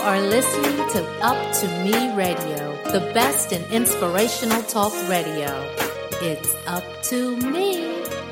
are listening to Up to Me Radio, the best in inspirational talk radio. It's up to me.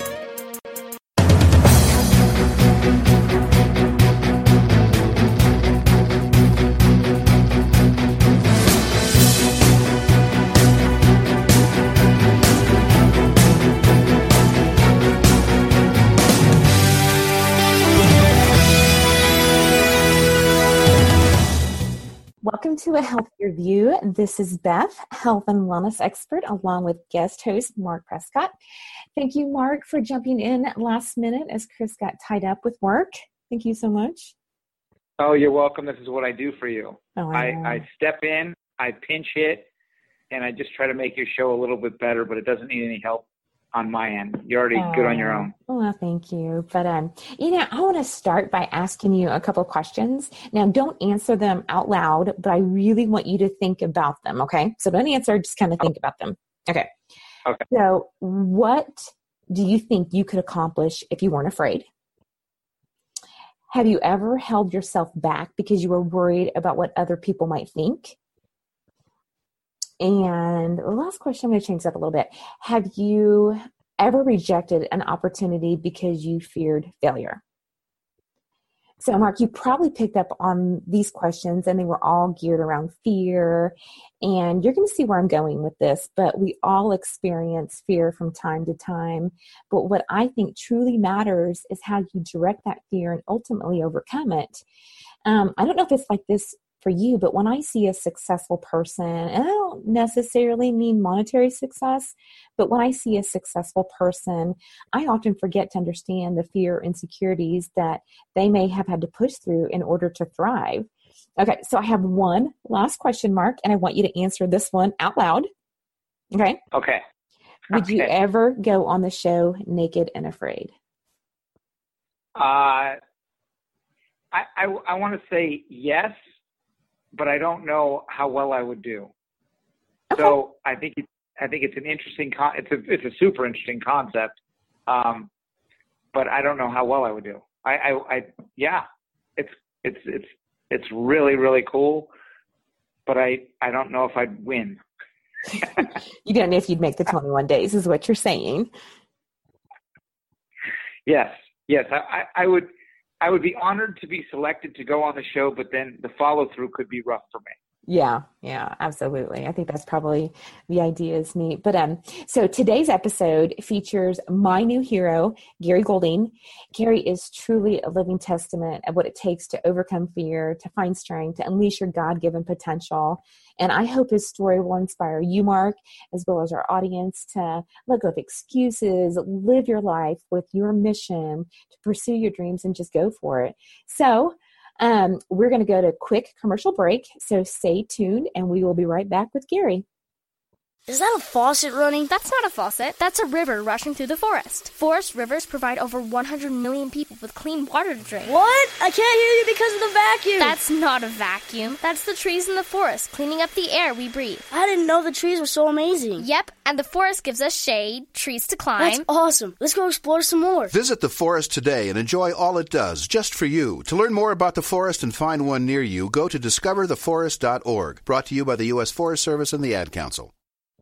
Welcome to A Healthier View. This is Beth, health and wellness expert, along with guest host Mark Prescott. Thank you, Mark, for jumping in last minute as Chris got tied up with work. Thank you so much. Oh, you're welcome. This is what I do for you. Oh, I step in, I pinch hit, and I just try to make your show a little bit better, but it doesn't need any help on my end. You're already good on your own. Well, thank you. But, I want to start by asking you a couple of questions. Now, don't answer them out loud, but I really want you to think about them, okay? So don't answer, just kind of think about them. Okay. So what do you think you could accomplish if you weren't afraid? Have you ever held yourself back because you were worried about what other people might think? And the last question, I'm going to change that up a little bit. Have you ever rejected an opportunity because you feared failure? So, Mark, you probably picked up on these questions, and they were all geared around fear. And you're going to see where I'm going with this, but we all experience fear from time to time. But what I think truly matters is how you direct that fear and ultimately overcome it. I don't know if it's like this for you, but when I see a successful person, and I don't necessarily mean monetary success, but when I see a successful person, I often forget to understand the fear, insecurities that they may have had to push through in order to thrive. Okay, so I have one last question, Mark, and I want you to answer this one out loud. Okay? Okay. Would you ever go on the show naked and afraid? I want to say yes, but I don't know how well I would do. Okay. So I think it's an interesting it's a super interesting concept, but I don't know how well I would do. It's really, really cool, but I don't know if I'd win. You don't know if you'd make the 21 days, is what you're saying. Yes. I would be honored to be selected to go on the show, but then the follow-through could be rough for me. Yeah, absolutely. I think that's probably the idea is neat. But so today's episode features my new hero, Gary Golding. Gary is truly a living testament of what it takes to overcome fear, to find strength, to unleash your God-given potential. And I hope his story will inspire you, Mark, as well as our audience to let go of excuses, live your life with your mission, to pursue your dreams and just go for it. So we're going to go to a quick commercial break, so stay tuned, and we will be right back with Gary. Is that a faucet running? That's not a faucet. That's a river rushing through the forest. Forest rivers provide over 100 million people with clean water to drink. What? I can't hear you because of the vacuum. That's not a vacuum. That's the trees in the forest, cleaning up the air we breathe. I didn't know the trees were so amazing. Yep, and the forest gives us shade, trees to climb. That's awesome. Let's go explore some more. Visit the forest today and enjoy all it does, just for you. To learn more about the forest and find one near you, go to discovertheforest.org. Brought to you by the U.S. Forest Service and the Ad Council.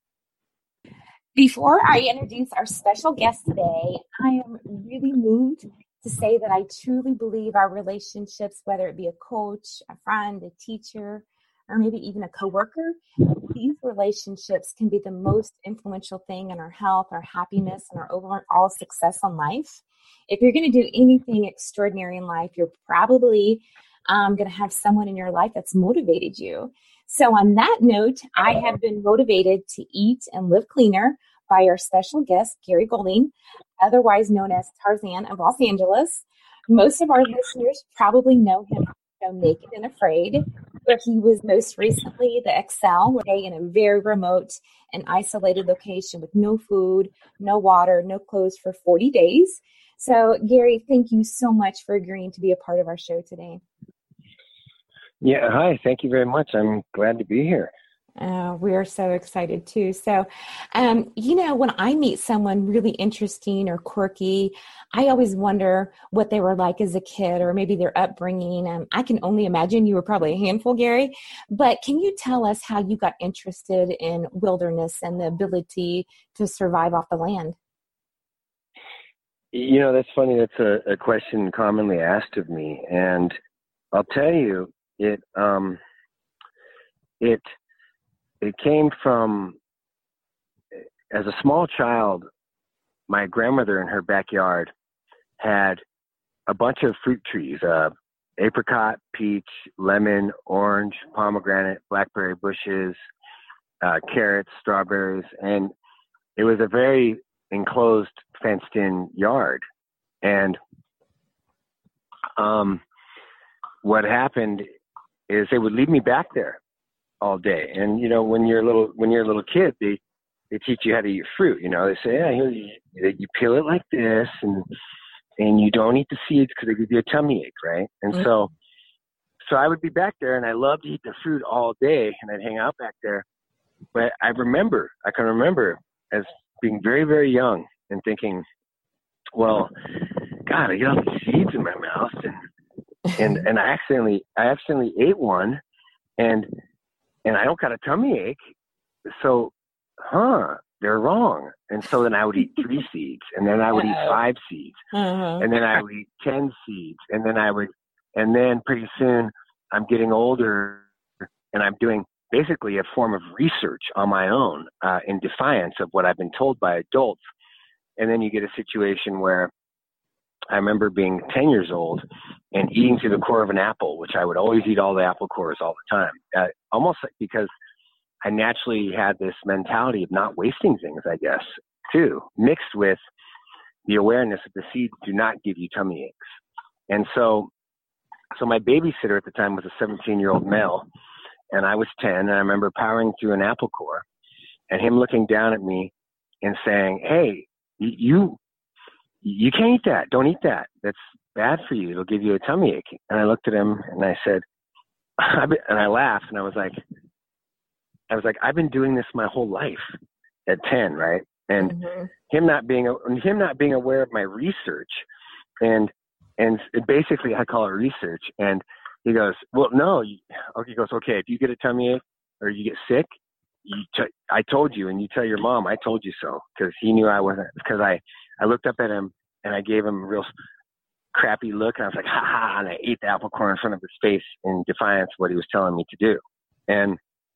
Before I introduce our special guest today, I am really moved to say that I truly believe our relationships, whether it be a coach, a friend, a teacher, or maybe even a coworker, these relationships can be the most influential thing in our health, our happiness, and our overall success in life. If you're going to do anything extraordinary in life, you're probably going to have someone in your life that's motivated you. So on that note, I have been motivated to eat and live cleaner by our special guest, Gary Golding, otherwise known as Tarzan of Los Angeles. Most of our listeners probably know him from Naked and Afraid, where he was most recently the Excel, in a very remote and isolated location with no food, no water, no clothes for 40 days. So, Gary, thank you so much for agreeing to be a part of our show today. Yeah, hi. Thank you very much. I'm glad to be here. We are so excited too. So, when I meet someone really interesting or quirky, I always wonder what they were like as a kid or maybe their upbringing. I can only imagine you were probably a handful, Gary, but can you tell us how you got interested in wilderness and the ability to survive off the land? That's funny. That's a question commonly asked of me. And I'll tell you, it came from, as a small child, my grandmother in her backyard had a bunch of fruit trees, apricot, peach, lemon, orange, pomegranate, blackberry bushes, carrots, strawberries. And it was a very enclosed, fenced-in yard. And what happened is they would leave me back there all day. And when you're a little kid, they teach you how to eat fruit. They say, yeah, you peel it like this, and you don't eat the seeds because they give you a tummy ache, right? And so I would be back there, and I loved to eat the fruit all day, and I'd hang out back there. But I can remember as being very, very young and thinking, well, God, I get all these seeds in my mouth, and I accidentally ate one, and I don't got a tummy ache. So, they're wrong. And so then I would eat 3 seeds, and then I would eat 5 seeds, and then I would eat 10 seeds, and then pretty soon I'm getting older, and I'm doing basically a form of research on my own in defiance of what I've been told by adults. And then you get a situation where I remember being 10 years old and eating through the core of an apple, which I would always eat all the apple cores all the time, almost because I naturally had this mentality of not wasting things, I guess, too, mixed with the awareness that the seeds do not give you tummy aches. And so my babysitter at the time was a 17-year-old male, and I was 10, and I remember powering through an apple core and him looking down at me and saying, hey, you can't eat that. Don't eat that. That's bad for you. It'll give you a tummy ache. And I looked at him and I said, and I laughed, and I was like, I've been doing this my whole life at 10, right? And him not being aware of my research, and basically I call it research. And he goes, well, no. He goes, okay, if you get a tummy ache or you get sick, I told you, and you tell your mom I told you so, because he knew I wasn't. Because I looked up at him and I gave him a real crappy look, and I was like, ha ha, and I ate the apple core in front of his face in defiance of what he was telling me to do. And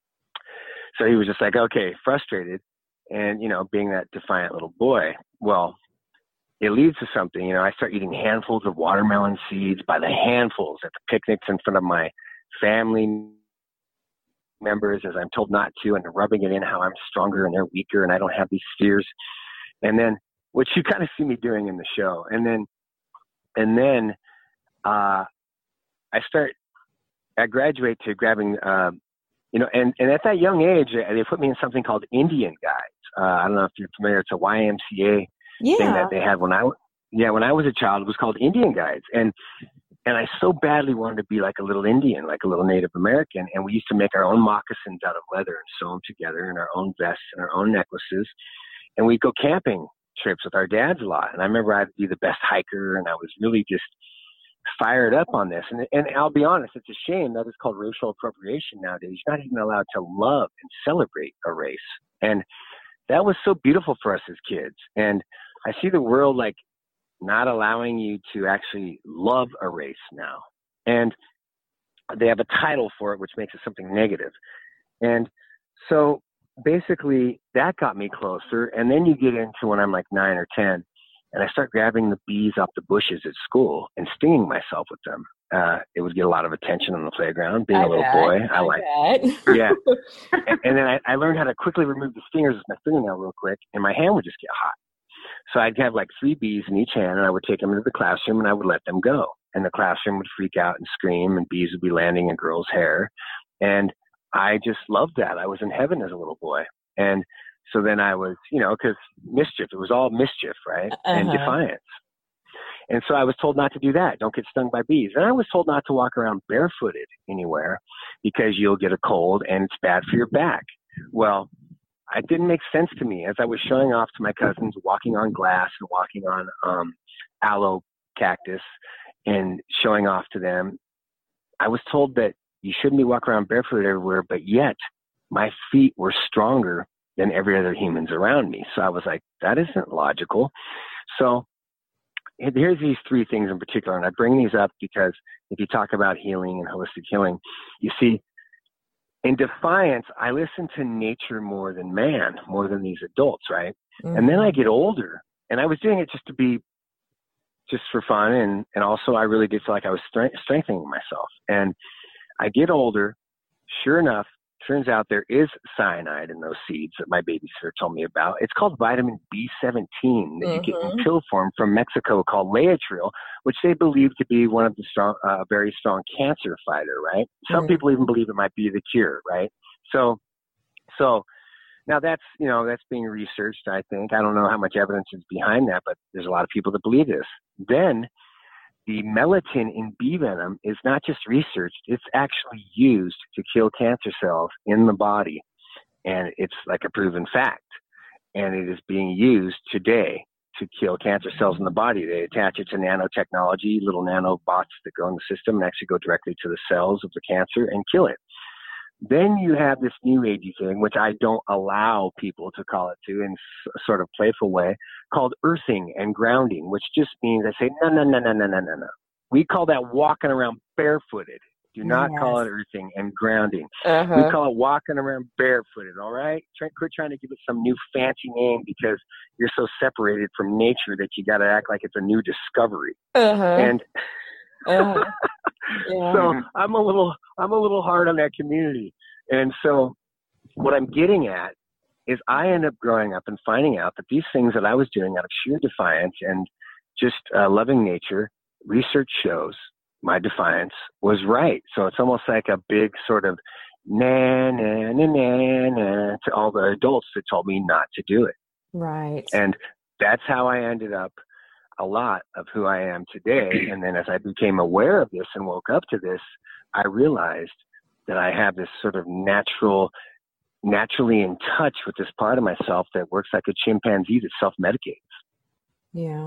so he was just like, okay, frustrated. And, being that defiant little boy, well, it leads to something. I start eating handfuls of watermelon seeds by the handfuls at the picnics in front of my family members, as I'm told not to, and rubbing it in how I'm stronger and they're weaker and I don't have these fears. And then, which you kind of see me doing in the show. And then I graduate to grabbing, and at that young age, they put me in something called Indian Guides. I don't know if you're familiar. It's a YMCA thing that they had when I was a child. It was called Indian Guides. And I so badly wanted to be like a little Indian, like a little Native American. And we used to make our own moccasins out of leather and sew them together, and our own vests and our own necklaces. And we'd go camping trips with our dads a lot. And I remember I'd be the best hiker, and I was really just fired up on this. And I'll be honest, it's a shame that is called racial appropriation nowadays. You're not even allowed to love and celebrate a race. And that was so beautiful for us as kids. And I see the world like not allowing you to actually love a race now. And they have a title for it, which makes it something negative. And so basically that got me closer. And then you get into when I'm like 9 or 10, and I start grabbing the bees off the bushes at school and stinging myself with them. It would get a lot of attention on the playground. Being a little boy, yeah. And then I learned how to quickly remove the stingers with my fingernail real quick, and my hand would just get hot. So I'd have like 3 bees in each hand, and I would take them into the classroom, and I would let them go. And the classroom would freak out and scream, and bees would be landing in girls' hair. And I just loved that. I was in heaven as a little boy. And so then I was, because mischief, it was all mischief, right? And defiance. And so I was told not to do that. Don't get stung by bees. And I was told not to walk around barefooted anywhere because you'll get a cold and it's bad for your back. Well, it didn't make sense to me as I was showing off to my cousins, walking on glass and walking on aloe cactus and showing off to them. I was told that you shouldn't be walking around barefooted everywhere, but yet my feet were stronger than every other humans around me. So I was like, that isn't logical. So here's these three things in particular, and I bring these up because if you talk about healing and holistic healing, you see, in defiance, I listen to nature more than man, more than these adults, right? Mm-hmm. And then I get older, and I was doing it just for fun, and also I really did feel like I was strengthening myself. And I get older, sure enough, turns out there is cyanide in those seeds that my babysitter told me about. It's called vitamin B17 that you get in pill form from Mexico called Laetrile, which they believe to be one of the very strong cancer fighter, right? Some people even believe it might be the cure, right? So now that's being researched, I think. I don't know how much evidence is behind that, but there's a lot of people that believe this. Then the melatonin in bee venom is not just researched, it's actually used to kill cancer cells in the body. And it's like a proven fact. And it is being used today to kill cancer cells in the body. They attach it to nanotechnology, little nanobots that go in the system and actually go directly to the cells of the cancer and kill it. Then you have this new agey thing, which I don't allow people to call it to in a sort of playful way, called earthing and grounding, which just means I say, no. We call that walking around barefooted. Do not call it earthing and grounding. We call it walking around barefooted, all right? Quit trying to give it some new fancy name because you're so separated from nature that you got to act like it's a new discovery. And so I'm a little hard on that community. And so what I'm getting at is I end up growing up and finding out that these things that I was doing out of sheer defiance and just loving nature, research shows my defiance was right. So it's almost like a big sort of na to all the adults that told me not to do it. Right. And that's how I ended up a lot of who I am today. And then as I became aware of this and woke up to this, I realized that I have this sort of naturally in touch with this part of myself that works like a chimpanzee that self-medicates. Yeah.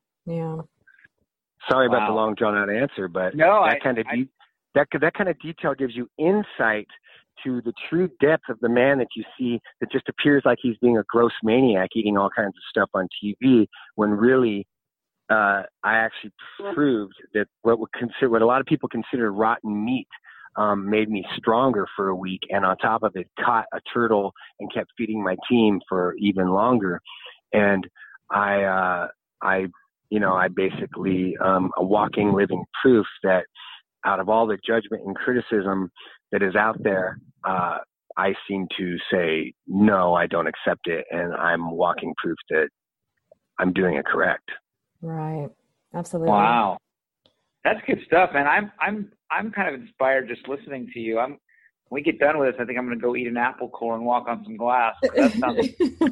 Sorry about the long drawn out answer, but that kind of detail gives you insight to the true depth of the man that you see that just appears like he's being a gross maniac eating all kinds of stuff on TV when really I actually proved that what a lot of people consider rotten meat made me stronger for a week, and on top of it, caught a turtle and kept feeding my team for even longer. And I basically a walking, living proof that out of all the judgment and criticism that is out there, I seem to say no, I don't accept it, and I'm walking proof that I'm doing it correct. Right. Absolutely. Wow. That's good stuff, man. I'm kind of inspired just listening to you. When we get done with this, I think I'm going to go eat an apple core and walk on some glass. That sounds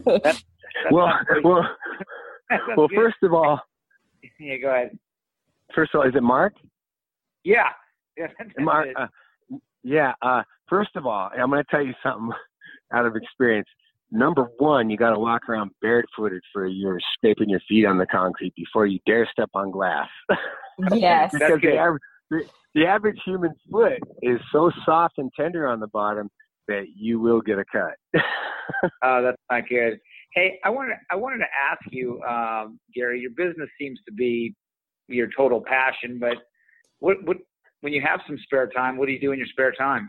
well, first of all, yeah, go ahead. First of all, is it Mark? Yeah. Mark. First of all, I'm going to tell you something out of experience. Number one, you got to walk around barefooted for a year, scraping your feet on the concrete before you dare step on glass. Yes. Because the average human foot is so soft and tender on the bottom that you will get a cut. Oh, that's not good. Hey, I wanted to ask you, Gary, your business seems to be your total passion, but what when you have some spare time, what do you do in your spare time?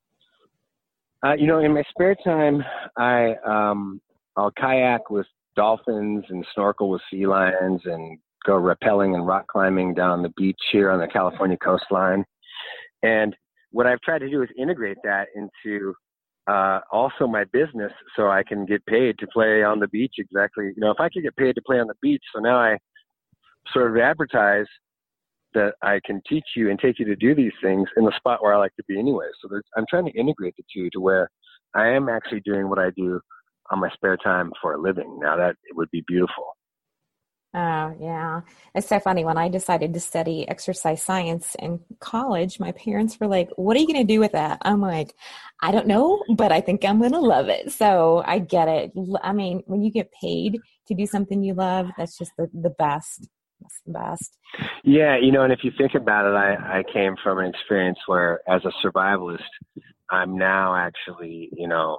In my spare time, I'll kayak with dolphins and snorkel with sea lions and go rappelling and rock climbing down the beach here on the California coastline. And what I've tried to do is integrate that into also my business so I can get paid to play on the beach exactly. If I could get paid to play on the beach, so now I sort of advertise that I can teach you and take you to do these things in the spot where I like to be anyway. So I'm trying to integrate the two to where I am actually doing what I do on my spare time for a living. Now that it would be beautiful. Oh, yeah. It's so funny. When I decided to study exercise science in college, my parents were like, what are you going to do with that? I'm like, I don't know, but I think I'm going to love it. So I get it. I mean, when you get paid to do something you love, that's just the best. That's the best. Yeah, and if you think about it, I came from an experience where, as a survivalist, I'm now actually,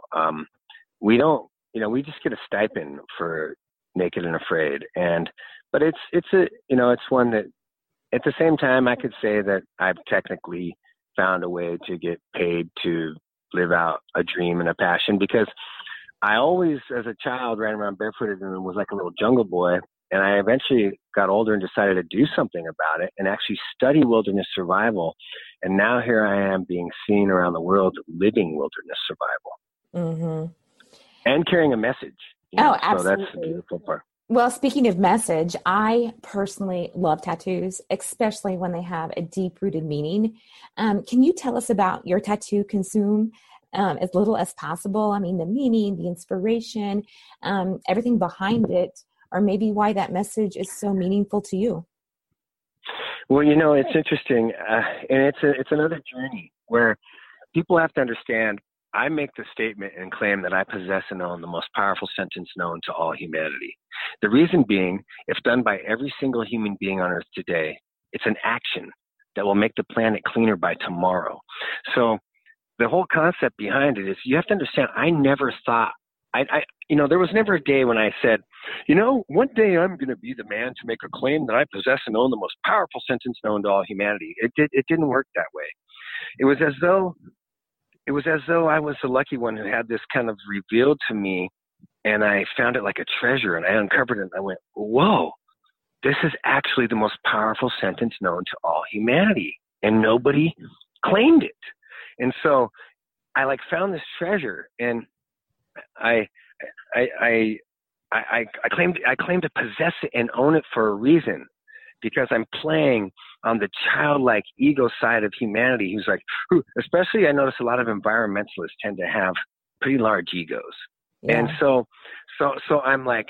we don't, we just get a stipend for Naked and Afraid, but it's one that, at the same time, I could say that I've technically found a way to get paid to live out a dream and a passion, because I always, as a child, ran around barefooted and was like a little jungle boy. And I eventually got older and decided to do something about it and actually study wilderness survival. And now here I am being seen around the world living wilderness survival. Mm-hmm. And carrying a message. Absolutely. So that's the beautiful part. Well, speaking of message, I personally love tattoos, especially when they have a deep-rooted meaning. Can you tell us about your tattoo, Consume as little as possible? I mean, the meaning, the inspiration, everything behind it, or maybe why that message is so meaningful to you. Well, it's interesting, and it's another journey where people have to understand. I make the statement and claim that I possess and own the most powerful sentence known to all humanity. The reason being, if done by every single human being on Earth today, it's an action that will make the planet cleaner by tomorrow. So the whole concept behind it is, you have to understand, I never thought, there was never a day when I said, one day I'm going to be the man to make a claim that I possess and own the most powerful sentence known to all humanity. It didn't work that way. It was as though I was the lucky one who had this kind of revealed to me, and I found it like a treasure, and I uncovered it, and I went, whoa, this is actually the most powerful sentence known to all humanity, and nobody claimed it. And so I found this treasure, and I claim to possess it and own it for a reason, because I'm playing on the childlike ego side of humanity, especially I notice a lot of environmentalists tend to have pretty large egos. Yeah. And so I'm like,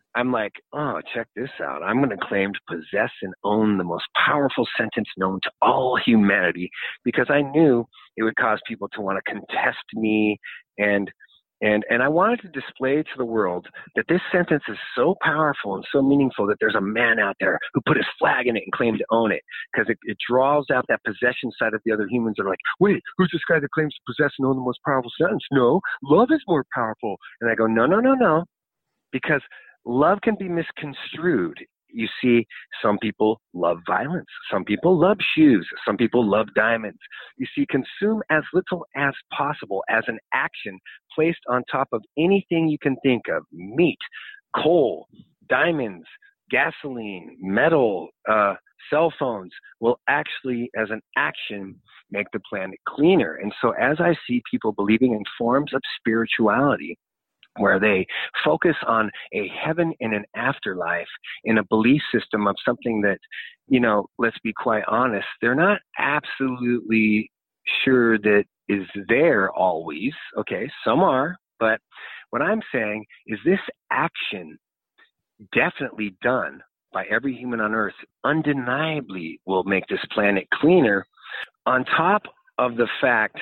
oh, check this out. I'm going to claim to possess and own the most powerful sentence known to all humanity, because I knew it would cause people to want to contest me, and I wanted to display to the world that this sentence is so powerful and so meaningful that there's a man out there who put his flag in it and claimed to own it, because it draws out that possession side of the other humans that are like, wait, who's this guy that claims to possess and own the most powerful sentence? No, love is more powerful. And I go, no, because love can be misconstrued. You see, some people love violence. Some people love shoes. Some people love diamonds. You see, consume as little as possible as an action placed on top of anything you can think of: meat, coal, diamonds, gasoline, metal, cell phones will actually, as an action, make the planet cleaner. And so as I see people believing in forms of spirituality, where they focus on a heaven and an afterlife in a belief system of something that, let's be quite honest, they're not absolutely sure that is there always. Okay, some are, but what I'm saying is this action, definitely done by every human on Earth, undeniably will make this planet cleaner, on top of the fact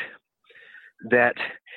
that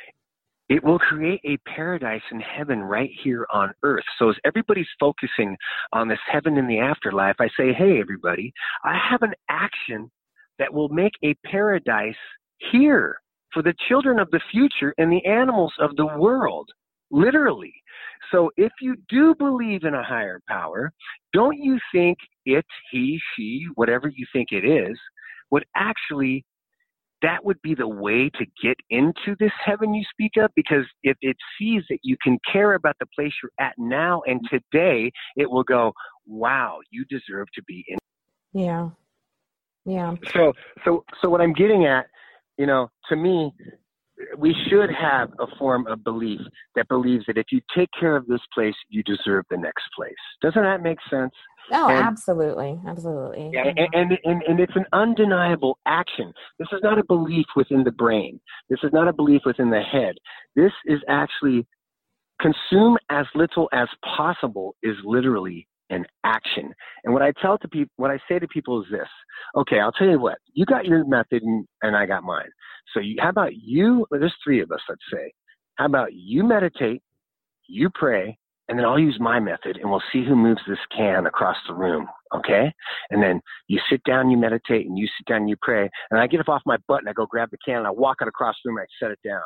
it will create a paradise in heaven right here on Earth. So as everybody's focusing on this heaven in the afterlife, I say, hey, everybody, I have an action that will make a paradise here for the children of the future and the animals of the world, literally. So if you do believe in a higher power, don't you think it, he, she, whatever you think it is, would actually, that would be the way to get into this heaven you speak of? Because if it sees that you can care about the place you're at now and today, it will go, wow, you deserve to be in. Yeah. Yeah. So what I'm getting at, to me, we should have a form of belief that believes that if you take care of this place, you deserve the next place. Doesn't that make sense? Oh, absolutely. Absolutely. Yeah, and it's an undeniable action. This is not a belief within the brain. This is not a belief within the head. This is actually, consume as little as possible is literally and action. And what I say to people is this. Okay, I'll tell you what. You got your method and I got mine. So how about you? There's 3 of us, let's say. How about you meditate, you pray, and then I'll use my method, and we'll see who moves this can across the room, okay? And then you sit down, you meditate, and you sit down, and you pray, and I get up off my butt, and I go grab the can, and I walk it across the room, and I set it down.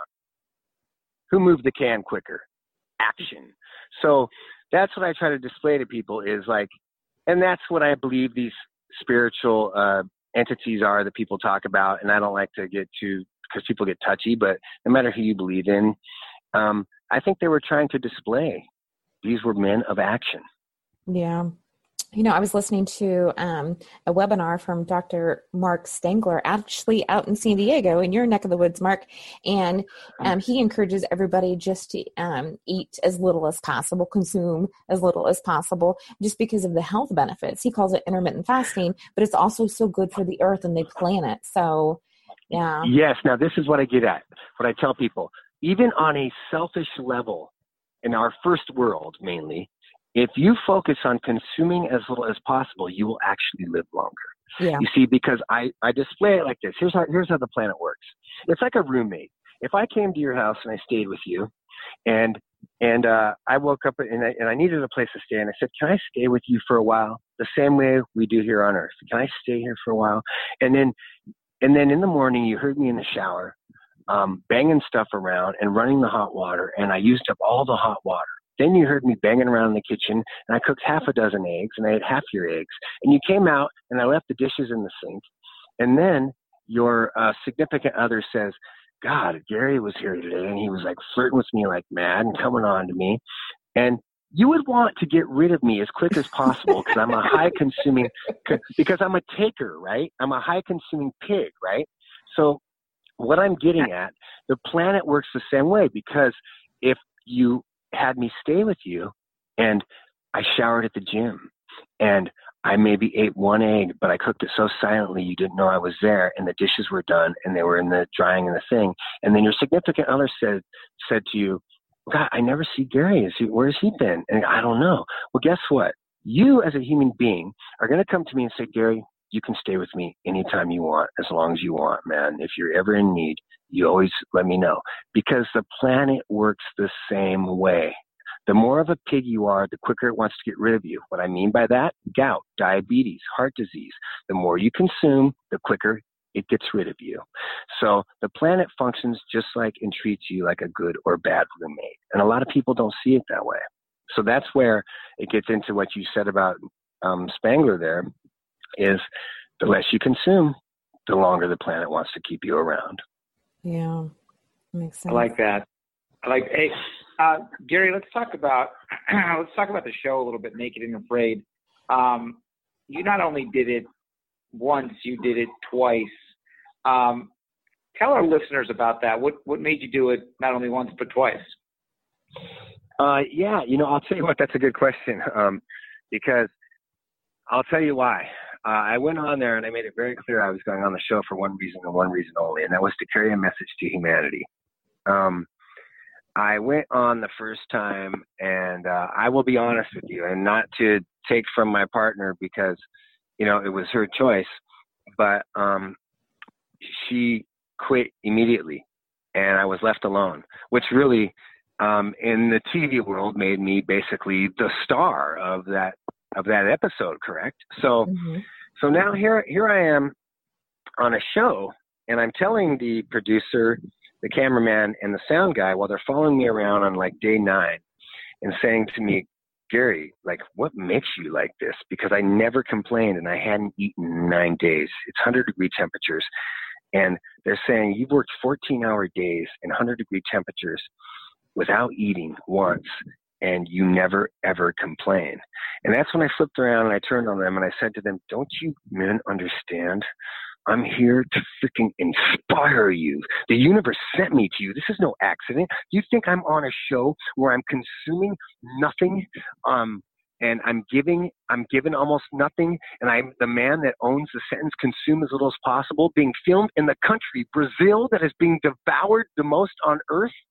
Who moved the can quicker? Action. So that's what I try to display to people is like, and that's what I believe these spiritual entities are that people talk about, and I don't like to get too, because people get touchy, but no matter who you believe in, I think they were trying to display these were men of action. Yeah. I was listening to a webinar from Dr. Mark Stengler, actually out in San Diego, in your neck of the woods, Mark. And he encourages everybody just to eat as little as possible, consume as little as possible, just because of the health benefits. He calls it intermittent fasting, but it's also so good for the earth and the planet. So, yeah. Yes. Now, this is what I get at, what I tell people. Even on a selfish level, in our first world mainly, if you focus on consuming as little as possible, you will actually live longer. Yeah. You see, because I display it like this. Here's how the planet works. It's like a roommate. If I came to your house and I stayed with you, and I woke up and I needed a place to stay, and I said, "Can I stay with you for a while?" The same way we do here on Earth. Can I stay here for a while? And then in the morning, you heard me in the shower, banging stuff around and running the hot water, and I used up all the hot water. Then you heard me banging around in the kitchen, and I cooked half a dozen eggs, and I ate half your eggs. And you came out, and I left the dishes in the sink. And then your significant other says, "God, Gary was here today, and he was like flirting with me like mad and coming on to me." And you would want to get rid of me as quick as possible because I'm a high-consuming, because I'm a taker, right? I'm a high-consuming pig, right? So what I'm getting at, the planet works the same way, because if you had me stay with you and I showered at the gym and I maybe ate 1 egg, but I cooked it so silently you didn't know I was there, and the dishes were done and they were in the drying in the thing, and then your significant other said to you, "God, I never see Gary. Where's he been?" And I don't know. Well, guess what? You as a human being are going to come to me and say, "Gary, you can stay with me anytime you want, as long as you want, man. If you're ever in need, you always let me know." Because the planet works the same way. The more of a pig you are, the quicker it wants to get rid of you. What I mean by that? Gout, diabetes, heart disease. The more you consume, the quicker it gets rid of you. So the planet functions just like and treats you like a good or bad roommate. And a lot of people don't see it that way. So that's where it gets into what you said about Spangler there, is the less you consume, the longer the planet wants to keep you around. Yeah, makes sense. I like that. Hey, Gary, let's talk about the show a little bit, Naked and Afraid. You not only did it once, you did it twice. Tell our listeners about that. What made you do it not only once but twice? Yeah, I'll tell you what, that's a good question, because I'll tell you why. I went on there and I made it very clear I was going on the show for one reason and one reason only, and that was to carry a message to humanity. I went on the first time, and I will be honest with you, and not to take from my partner because, it was her choice, but she quit immediately, and I was left alone, which really, in the TV world, made me basically the star of that episode, correct? So, So now here I am on a show, and I'm telling the producer, the cameraman, and the sound guy, while they're following me around on like day 9 and saying to me, "Gary, like, what makes you like this?" Because I never complained and I hadn't eaten in 9 days. It's 100-degree temperatures. And they're saying, "You've worked 14-hour days in 100-degree temperatures without eating once, and you never, ever complain." And that's when I flipped around and I turned on them and I said to them, "Don't you men understand? I'm here to freaking inspire you. The universe sent me to you. This is no accident. You think I'm on a show where I'm consuming nothing, and I'm given almost nothing, and I'm the man that owns the sentence, consume as little as possible, being filmed in the country, Brazil, that is being devoured the most on earth?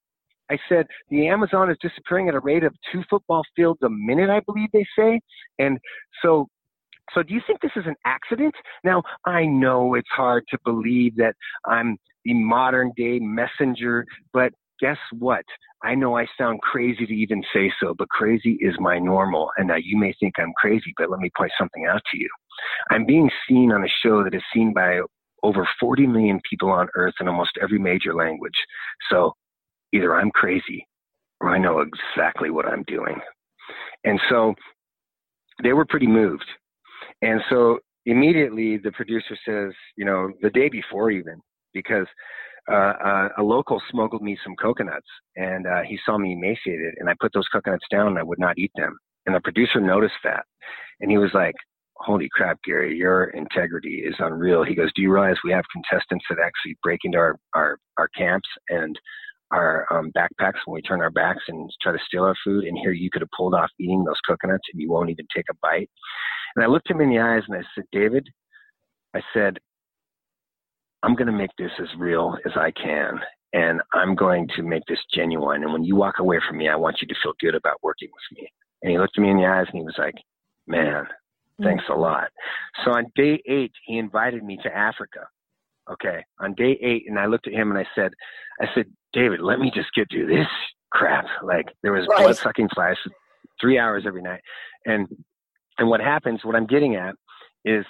I said, the Amazon is disappearing at a rate of 2 football fields a minute, I believe they say. And so do you think this is an accident? Now, I know it's hard to believe that I'm the modern day messenger, but guess what? I know I sound crazy to even say so, but crazy is my normal. And now you may think I'm crazy, but let me point something out to you. I'm being seen on a show that is seen by over 40 million people on Earth in almost every major language. So either I'm crazy or I know exactly what I'm doing. And so they were pretty moved. And so immediately the producer says, the day before even, because a local smuggled me some coconuts, and he saw me emaciated, and I put those coconuts down and I would not eat them. And the producer noticed that, and he was like, holy crap, Gary, your integrity is unreal. He goes, do you realize we have contestants that actually break into our camps and our backpacks when we turn our backs and try to steal our food? And here you could have pulled off eating those coconuts and you won't even take a bite. And I looked him in the eyes and I said, David, I said, I'm going to make this as real as I can, and I'm going to make this genuine. And when you walk away from me, I want you to feel good about working with me. And he looked at me in the eyes and he was like, man, thanks a lot. So on day 8, he invited me to Africa. Okay. On day 8, and I looked at him and I said, David, let me just get through this crap. Like there was blood-sucking flies for 3 hours every night. And what happens, what I'm getting at is,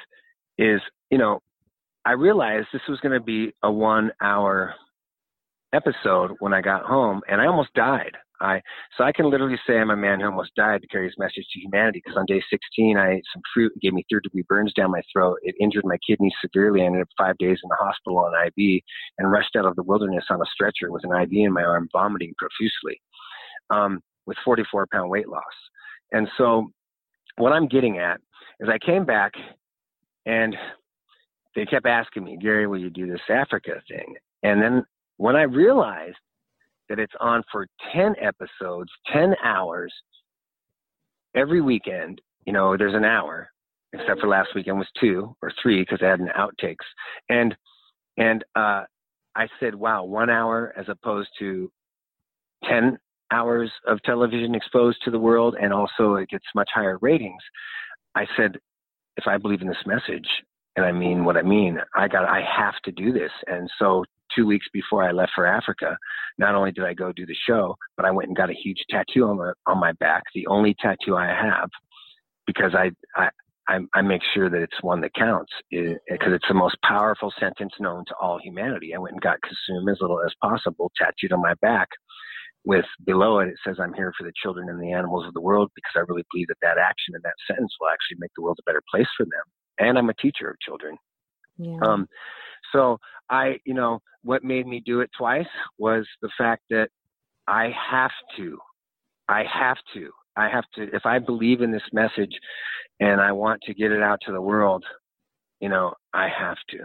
I realized this was going to be a 1-hour episode when I got home, and I almost died. So I can literally say I'm a man who almost died to carry his message to humanity, because on day 16, I ate some fruit and gave me 3rd-degree burns down my throat. It injured my kidneys severely. I ended up 5 days in the hospital on IV and rushed out of the wilderness on a stretcher with an IV in my arm, vomiting profusely, with 44-pound weight loss. And so what I'm getting at is I came back and they kept asking me, Gary, will you do this Africa thing? And then when I realized that it's on for 10 episodes, 10 hours, every weekend, there's an hour, except for last weekend was 2 or 3 because I had an outtakes. And I said, wow, 1 hour as opposed to 10 hours of television exposed to the world, and also it gets much higher ratings. I said, if I believe in this message, and I mean what I mean, I have to do this. And so 2 weeks before I left for Africa, not only did I go do the show, but I went and got a huge tattoo on my back, the only tattoo I have, because I make sure that it's one that counts, because it's the most powerful sentence known to all humanity. I went and got consume as little as possible tattooed on my back. With below it says, I'm here for the children and the animals of the world, because I really believe that action and that sentence will actually make the world a better place for them. And I'm a teacher of children. Yeah. So what made me do it twice was the fact that I have to, if I believe in this message and I want to get it out to the world, I have to.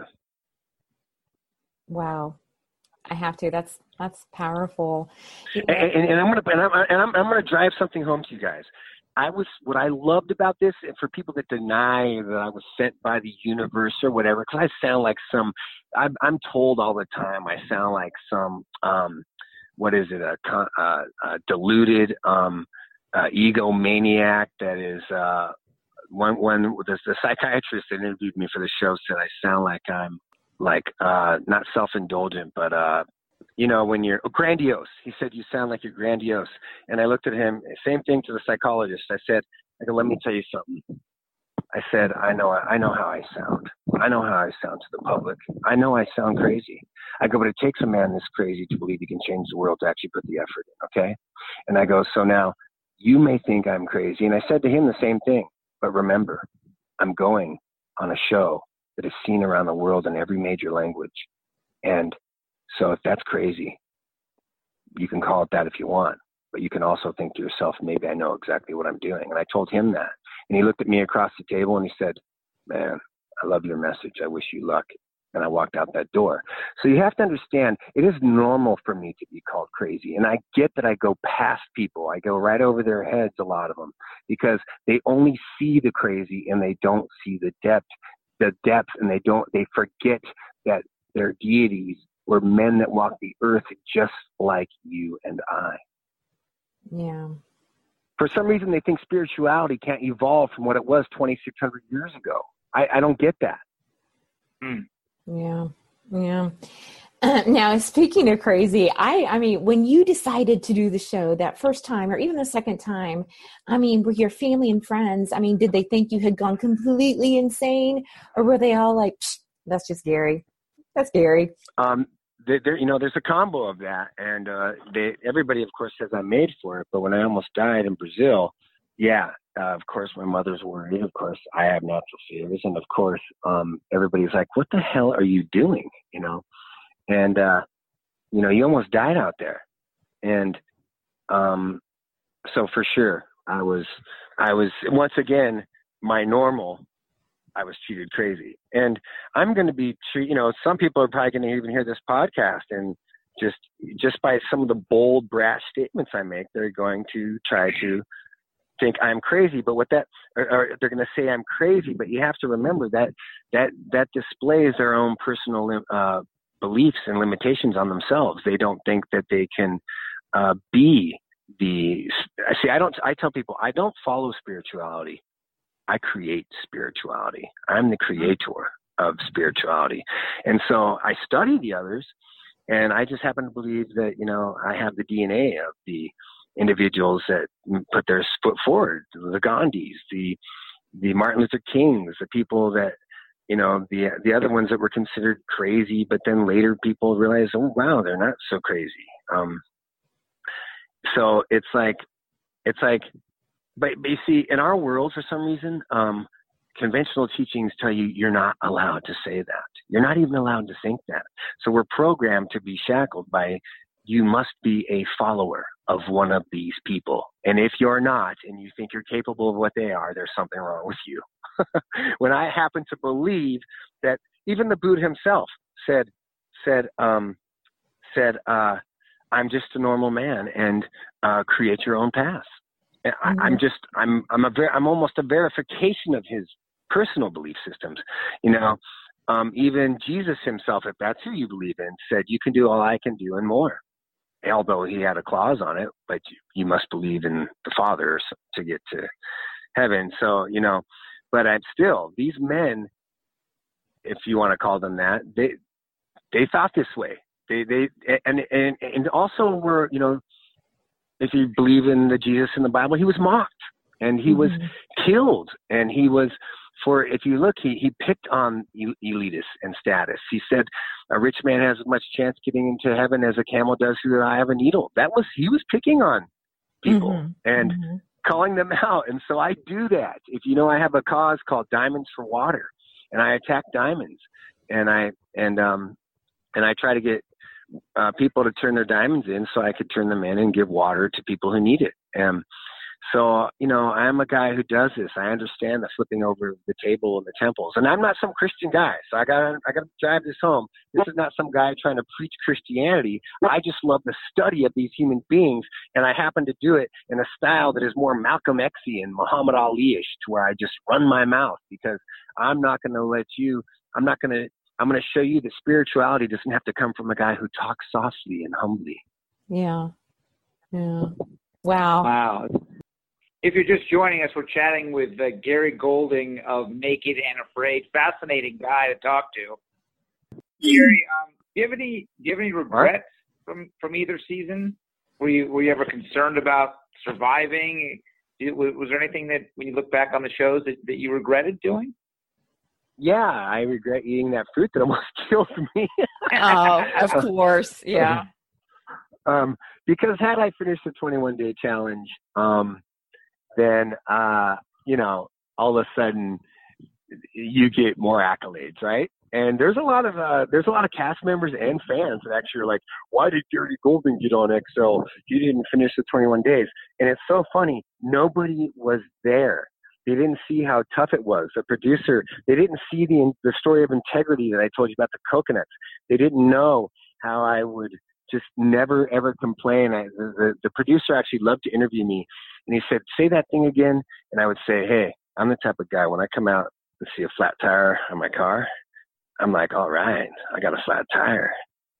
Wow. I have to. That's powerful. And I'm gonna drive something home to you guys. What I loved about this, and for people that deny that I was sent by the universe or whatever, because I sound like I'm told all the time I sound like some, a deluded egomaniac that is, when the psychiatrist that interviewed me for the show said I sound like I'm not self-indulgent, but when you're grandiose. He said, you sound like you're grandiose. And I looked at him, same thing to the psychologist. I said, let me tell you something. I said, I know how I sound. I know how I sound to the public. I know I sound crazy. I go, but it takes a man this crazy to believe he can change the world to actually put the effort in, okay? And I go, so now you may think I'm crazy. And I said to him the same thing, but remember, I'm going on a show that is seen around the world in every major language. And so if that's crazy, you can call it that if you want, but you can also think to yourself, maybe I know exactly what I'm doing. And I told him that. And he looked at me across the table and he said, man, I love your message. I wish you luck. And I walked out that door. So you have to understand, it is normal for me to be called crazy. And I get that I go past people. I go right over their heads, a lot of them, because they only see the crazy and they don't see the depth, and they forget that they're deities were men that walked the earth just like you and I. Yeah. For some reason, they think spirituality can't evolve from what it was 2,600 years ago. I don't get that. Yeah. Yeah. Now, speaking of crazy, I mean, when you decided to do the show that first time or even the second time, I mean, were your family and friends, I mean, did they think you had gone completely insane, or were they all like, that's just Gary? That's Gary. There's a combo of that. And everybody, of course, says I'm made for it. But when I almost died in Brazil, of course, my mother's worried. Of course, I have natural fears. And, of course, everybody's like, what the hell are you doing, you know? And, you almost died out there. And so for sure, I was once again, my normal, I was treated crazy. And I'm going to be some people are probably going to even hear this podcast, and just by some of the bold, brash statements I make, they're going to try to think I'm crazy. But or they're going to say I'm crazy, but you have to remember that displays their own personal beliefs and limitations on themselves. They don't think that they can be I tell people, I don't follow spirituality. I create spirituality. I'm the creator of spirituality. And so I study the others, and I just happen to believe that, I have the DNA of the individuals that put their foot forward, the Gandhis, the Martin Luther Kings, the people that, the other ones that were considered crazy, but then later people realized, oh, wow, they're not so crazy. So it's like, but you see, in our world, for some reason, conventional teachings tell you you're not allowed to say that. You're not even allowed to think that. So we're programmed to be shackled by, you must be a follower of one of these people. And if you're not, and you think you're capable of what they are, there's something wrong with you. When I happen to believe that even the Buddha himself said, I'm just a normal man, and create your own path. I'm almost a verification of his personal belief systems. Even Jesus himself, if that's who you believe in, said, you can do all I can do and more. Although he had a clause on it, but you must believe in the Father to get to heaven. So, but I'm still, these men, if you want to call them that, they thought this way. And also were, if you believe in the Jesus in the Bible, he was mocked and he was killed. And he was, if you look, he picked on elitists and status. He said a rich man has as much chance getting into heaven as a camel does through the eye of a needle. He was picking on people and calling them out. And so I do that. If I have a cause called Diamonds for Water, and I attack diamonds, and I try to get people to turn their diamonds in so I could turn them in and give water to people who need it. So, I'm a guy who does this. I understand the flipping over the table in the temples, and I'm not some Christian guy. So I gotta drive this home. This is not some guy trying to preach Christianity. I just love the study of these human beings, and I happen to do it in a style that is more Malcolm X-y and Muhammad Ali-ish, to where I just run my mouth, because I'm going to show you that spirituality doesn't have to come from a guy who talks softly and humbly. Yeah. Yeah. Wow. If you're just joining us, we're chatting with Gary Golding of Naked and Afraid. Fascinating guy to talk to. Gary, do you have any regrets from either season? Were you ever concerned about surviving? Was there anything that, when you look back on the shows, that you regretted doing? Yeah, I regret eating that fruit that almost killed me. Oh, of course, yeah. Because had I finished the 21-day challenge, then all of a sudden you get more accolades, right? And there's a lot of cast members and fans that actually are like, why did Gary Golding get on XL? He didn't finish the 21 days. And it's so funny. Nobody was there. They didn't see how tough it was. The producer, they didn't see the story of integrity that I told you about the coconuts. They didn't know how I would just never, ever complain. The producer actually loved to interview me. And he said, say that thing again. And I would say, hey, I'm the type of guy, when I come out and see a flat tire on my car, I'm like, all right, I got a flat tire.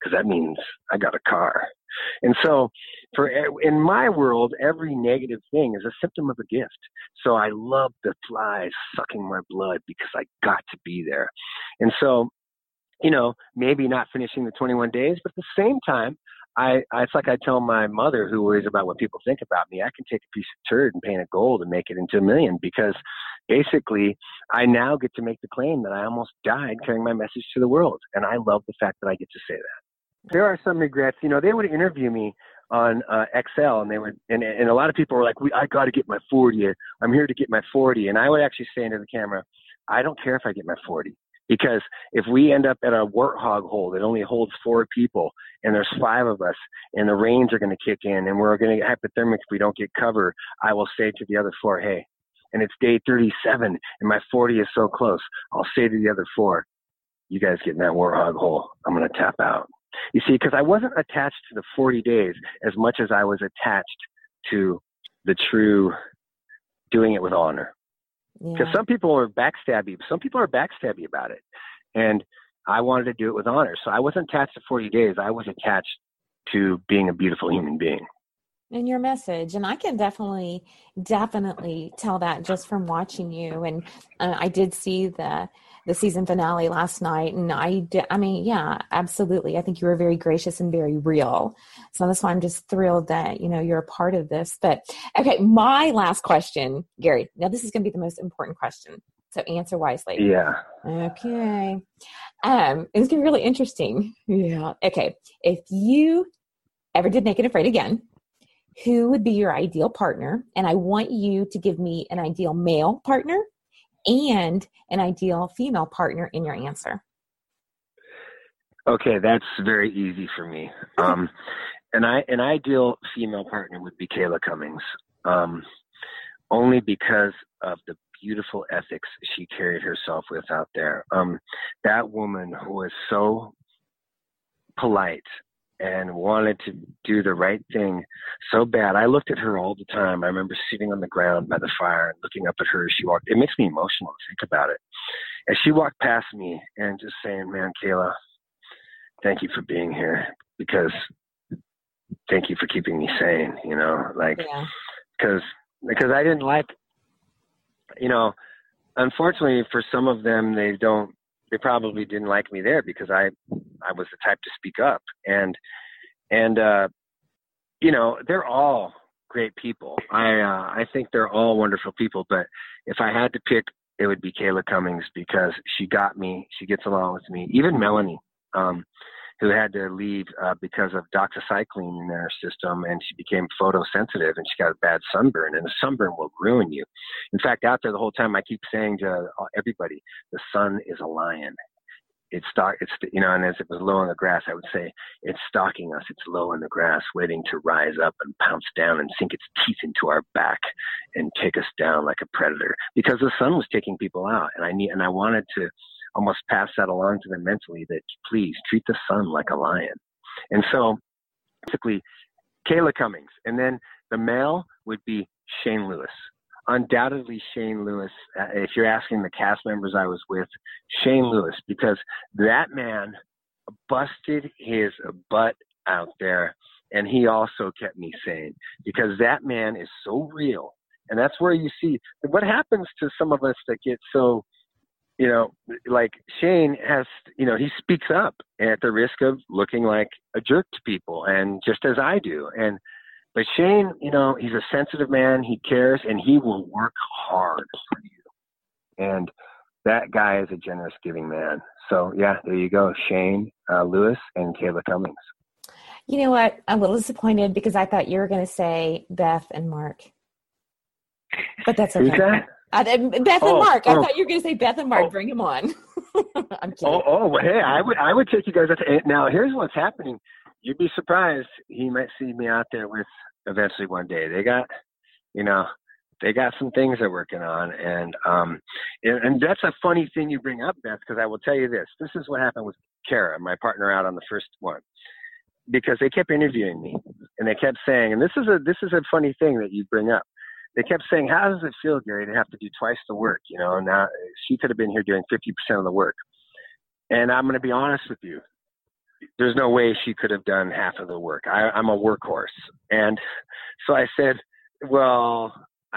because that means I got a car. And so in my world, every negative thing is a symptom of a gift. So I love the flies sucking my blood because I got to be there. And so, maybe not finishing the 21 days, but at the same time, it's like I tell my mother, who worries about what people think about me, I can take a piece of turd and paint it gold and make it into $1 million, because basically I now get to make the claim that I almost died carrying my message to the world. And I love the fact that I get to say that. There are some regrets. They would interview me on XL, and they would, and a lot of people were like, I got to get my 40. I'm here to get my 40. And I would actually say into the camera, I don't care if I get my 40. Because if we end up at a warthog hole that only holds 4 people and there's 5 of us and the rains are going to kick in and we're going to get hypothermic if we don't get cover, I will say to the other 4, hey, and it's day 37 and my 40 is so close, I'll say to the other 4, you guys get in that warthog hole. I'm going to tap out. You see, because I wasn't attached to the 40 days as much as I was attached to the true doing it with honor. Because some people are backstabby. Some people are backstabby about it. And I wanted to do it with honor. So I wasn't attached to 40 days. I was attached to being a beautiful human being. And your message. And I can definitely tell that just from watching you. And I did see the season finale last night. And yeah, absolutely. I think you were very gracious and very real. So that's why I'm just thrilled that, you're a part of this. But okay, my last question, Gary. Now this is going to be the most important question. So answer wisely. Yeah. Okay. It's going to be really interesting. Yeah. Okay. If you ever did Naked and Afraid again, who would be your ideal partner? And I want you to give me an ideal male partner and an ideal female partner in your answer. Okay, that's very easy for me. An ideal female partner would be Kayla Cummings, only because of the beautiful ethics she carried herself with out there. That woman who was so polite and wanted to do the right thing so bad. I looked at her all the time. I remember sitting on the ground by the fire and looking up at her as she walked. It makes me emotional to think about it. As she walked past me and just saying, man, Kayla, thank you for being here, because thank you for keeping me sane, because I didn't like, unfortunately for some of them, they probably didn't like me there because I was the type to speak up, and they're all great people. I think they're all wonderful people, but if I had to pick, it would be Kayla Cummings, because she got me, she gets along with me. Even Melanie, who had to leave because of doxycycline in her system, and she became photosensitive, and she got a bad sunburn, and a sunburn will ruin you. In fact, out there the whole time, I keep saying to everybody, the sun is a lion. And as it was low in the grass, I would say, it's stalking us. It's low in the grass, waiting to rise up and pounce down and sink its teeth into our back and take us down like a predator, because the sun was taking people out. And I wanted to almost pass that along to them mentally, that please treat the sun like a lion. And so basically Kayla Cummings, and then the male would be Shane Lewis. Undoubtedly Shane Lewis. If you're asking the cast members I was with, Shane Lewis, because that man busted his butt out there, and he also kept me sane, because that man is so real. And that's where you see what happens to some of us that get so, like Shane has, he speaks up at the risk of looking like a jerk to people, and just as I do. But Shane, he's a sensitive man. He cares, and he will work hard for you. And that guy is a generous, giving man. So yeah, there you go. Shane Lewis and Kayla Cummings. You know what? I'm a little disappointed, because I thought you were going to say Beth and Mark. But that's okay. Who's that? Beth and Mark. I thought you were going to say Beth and Mark. Bring him on. I'm kidding. Well, hey, I would take you guys out to, now here's what's happening. You'd be surprised. He might see me out there with eventually one day. They got some things they're working on. And that's a funny thing you bring up, Beth, because I will tell you this. This is what happened with Kara, my partner out on the first one, because they kept interviewing me, and they kept saying, and this is a funny thing that you bring up. They kept saying, how does it feel, Gary, to have to do twice the work? Now she could have been here doing 50% of the work. And I'm going to be honest with you. there's no way she could have done half of the work. I'm a workhorse. And so I said, well,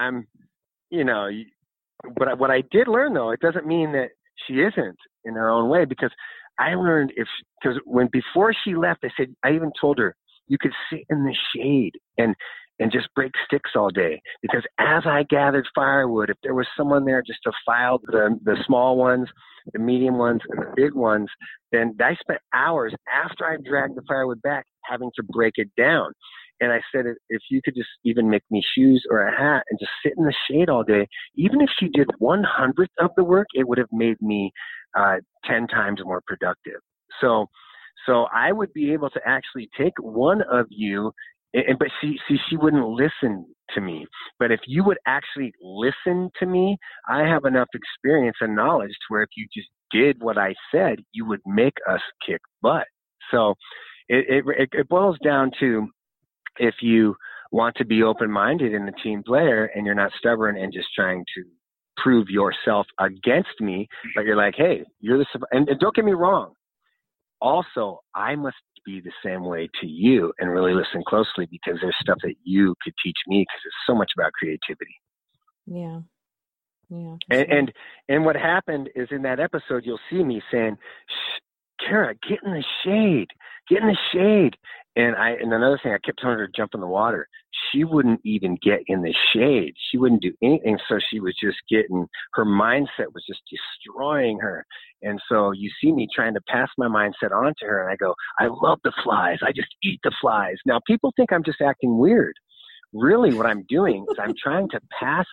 but what I did learn, though, it doesn't mean that she isn't in her own way, because I learned before she left, I even told her, you could sit in the shade and just break sticks all day, because as I gathered firewood, if there was someone there just to file the small ones, the medium ones, and the big ones, then I spent hours after I dragged the firewood back having to break it down. And I said, if you could just even make me shoes or a hat and just sit in the shade all day, even if she did 1/100th of the work, it would have made me 10 times more productive. So I would be able to actually take one of you, but she wouldn't listen to me. But if you would actually listen to me, I have enough experience and knowledge to where if you just did what I said, you would make us kick butt. So it boils down to, if you want to be open-minded and a team player and you're not stubborn and just trying to prove yourself against me, but you're like, hey, you're and don't get me wrong. Also, I must be the same way to you and really listen closely, because there's stuff that you could teach me, because it's so much about creativity. Yeah. Yeah. And what happened is, in that episode, you'll see me saying, Kara, get in the shade. Get in the shade. And another thing, I kept telling her to jump in the water. She wouldn't even get in the shade. She wouldn't do anything. So she was just her mindset was just destroying her. And so you see me trying to pass my mindset on to her, and I go, I love the flies. I just eat the flies. Now, people think I'm just acting weird. Really, what I'm doing is I'm trying to pass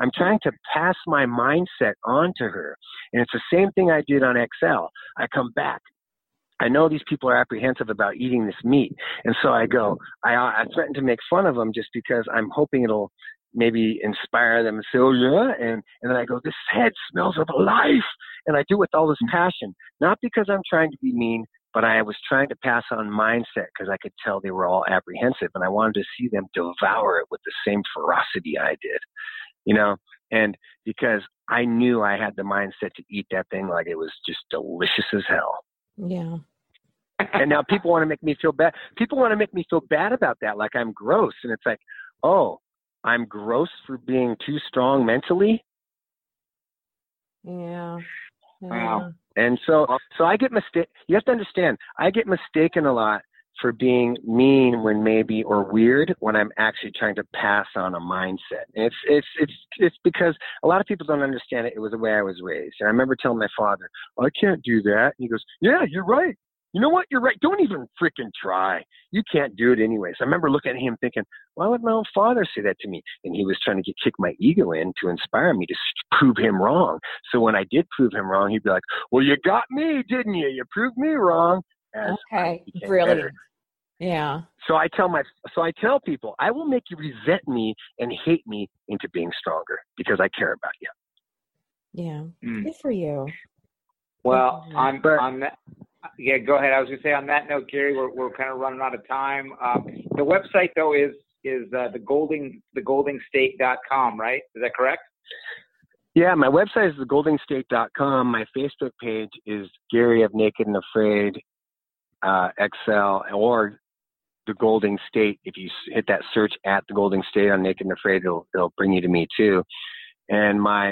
my mindset on to her. And it's the same thing I did on XL. I come back. I know these people are apprehensive about eating this meat. And so I threaten to make fun of them just because I'm hoping it'll maybe inspire them and say, oh yeah. And then I go, this head smells of life. And I do it with all this passion, not because I'm trying to be mean, but I was trying to pass on mindset, because I could tell they were all apprehensive, and I wanted to see them devour it with the same ferocity I did, and because I knew I had the mindset to eat that thing like it was just delicious as hell. Yeah. And now people want to make me feel bad. People want to make me feel bad about that, like I'm gross. And it's like, oh, I'm gross for being too strong mentally? Yeah. Wow. And so I get you have to understand, I get mistaken a lot for being mean or weird when I'm actually trying to pass on a mindset. And it's because a lot of people don't understand it. It was the way I was raised. And I remember telling my father, I can't do that. And he goes, yeah, you're right. You know what? You're right. Don't even freaking try. You can't do it anyway. So I remember looking at him thinking, why would my own father say that to me? And he was trying to kick my ego in to inspire me to prove him wrong. So when I did prove him wrong, he'd be like, well, you got me, didn't you? You proved me wrong. Okay. Brilliant. Yeah. So I tell people, I will make you resent me and hate me into being stronger, because I care about you. Yeah. Good for you. Well, on that, yeah, go ahead. I was going to say, on that note, Gary, we're kind of running out of time. The website, though, is thegolding.com, right? Is that correct? Yeah, my website is thegolding.com. My Facebook page is Gary of Naked and Afraid XL, or The Golding State. If you hit that search at The Golding State on Naked and Afraid, it'll bring you to me too. And my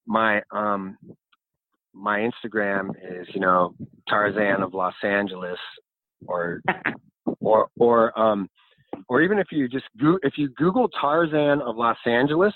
Instagram is, Tarzan of Los Angeles, or even if you Google Tarzan of Los Angeles,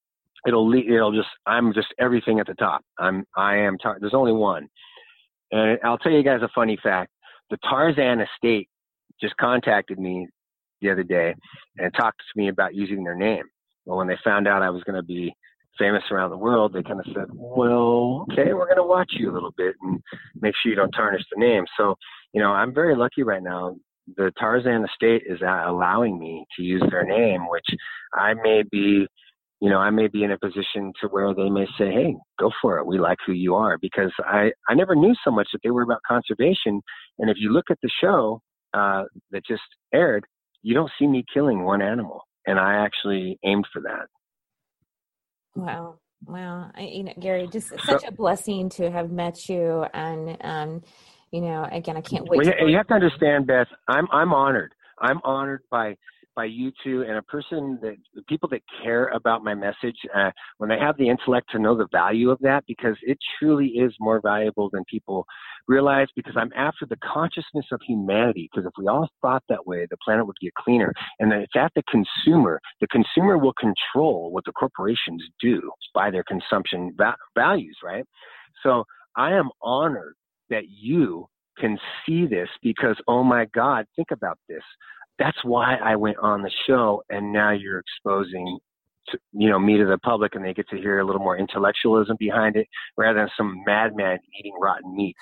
I'm just everything at the top. There's only one. And I'll tell you guys a funny fact. The Tarzan estate just contacted me the other day and talked to me about using their name. Well, when they found out I was going to be famous around the world, they kind of said, well, okay, we're going to watch you a little bit and make sure you don't tarnish the name. So, I'm very lucky right now. The Tarzan estate is allowing me to use their name, which I may be in a position to where they may say, hey, go for it. We like who you are, because I never knew so much that they were about conservation. And if you look at the show that just aired, you don't see me killing one animal. And I actually aimed for that. Wow. Gary, just such a blessing to have met you. And, again, I can't wait. Well, you have to understand, Beth, I'm honored. I'm honored by you two, and people that care about my message, when they have the intellect to know the value of that, because it truly is more valuable than people realize, because I'm after the consciousness of humanity, because if we all thought that way, the planet would get cleaner. And then it's at the consumer. The consumer will control what the corporations do by their consumption values, right? So I am honored that you can see this, because, oh my God, think about this. That's why I went on the show, and now you're exposing me to the public, and they get to hear a little more intellectualism behind it rather than some madman eating rotten meat.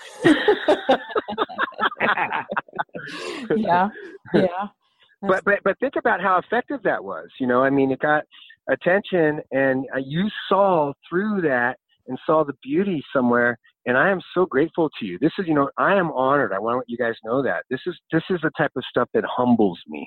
Yeah. But think about how effective that was. It got attention, and you saw through that and saw the beauty somewhere. And I am so grateful to you. This is, I am honored. I want you guys to know that this is the type of stuff that humbles me.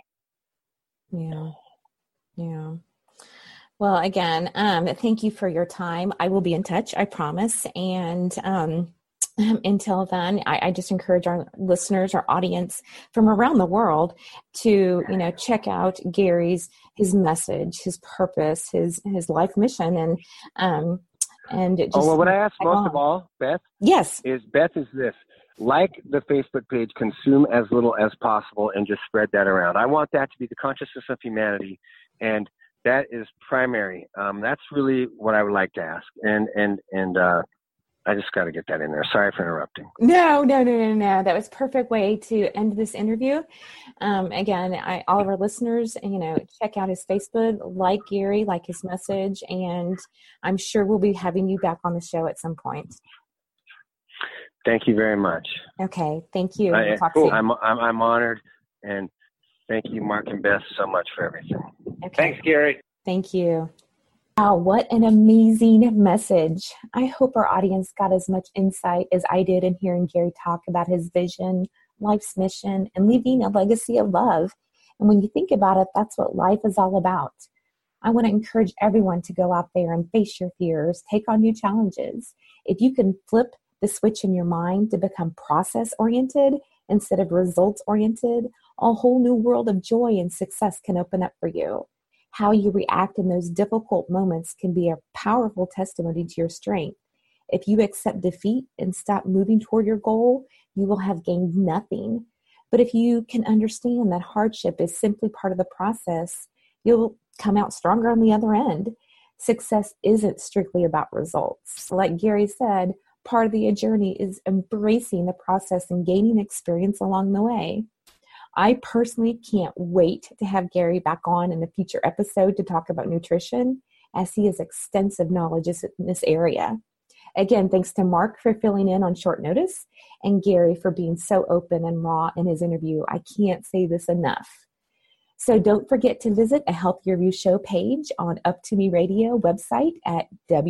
Yeah. Well, again, thank you for your time. I will be in touch, I promise. And until then, I just encourage our listeners, our audience from around the world to, check out Gary's, his message, his purpose, his life mission, and just, what I ask most of all, Beth, yes, is this: like the Facebook page, consume as little as possible, and just spread that around. I want that to be the consciousness of humanity, and that is primary. That's really what I would like to ask, and I just got to get that in there. Sorry for interrupting. No. That was a perfect way to end this interview. Again, all of our listeners, check out his Facebook, like Gary, like his message, and I'm sure we'll be having you back on the show at some point. Thank you very much. Okay, thank you. We'll talk soon. I'm honored, and thank you, Mark and Beth, so much for everything. Okay. Thanks, Gary. Thank you. Wow, what an amazing message. I hope our audience got as much insight as I did in hearing Gary talk about his vision, life's mission, and leaving a legacy of love. And when you think about it, that's what life is all about. I want to encourage everyone to go out there and face your fears, take on new challenges. If you can flip the switch in your mind to become process-oriented instead of results-oriented, a whole new world of joy and success can open up for you. How you react in those difficult moments can be a powerful testimony to your strength. If you accept defeat and stop moving toward your goal, you will have gained nothing. But if you can understand that hardship is simply part of the process, you'll come out stronger on the other end. Success isn't strictly about results. Like Gary said, part of the journey is embracing the process and gaining experience along the way. I personally can't wait to have Gary back on in a future episode to talk about nutrition, as he has extensive knowledge in this area. Again, thanks to Mark for filling in on short notice, and Gary for being so open and raw in his interview. I can't say this enough. So don't forget to visit a Healthier You Show page on Up To Me Radio website at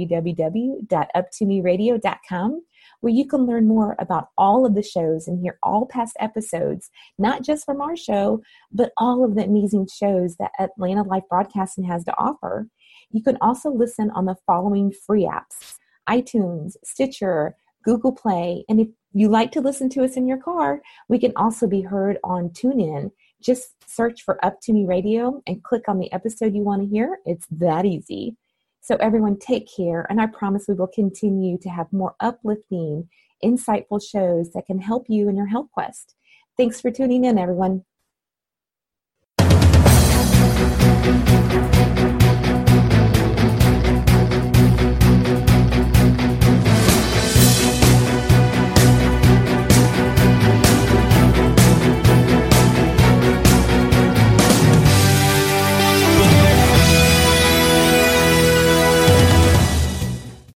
www.uptomeradio.com, where you can learn more about all of the shows and hear all past episodes, not just from our show, but all of the amazing shows that Atlanta Life Broadcasting has to offer. You can also listen on the following free apps: iTunes, Stitcher, Google Play, and if you like to listen to us in your car, we can also be heard on TuneIn. Just search for Up To Me Radio and click on the episode you want to hear. It's that easy. So everyone take care, and I promise we will continue to have more uplifting, insightful shows that can help you in your health quest. Thanks for tuning in, everyone.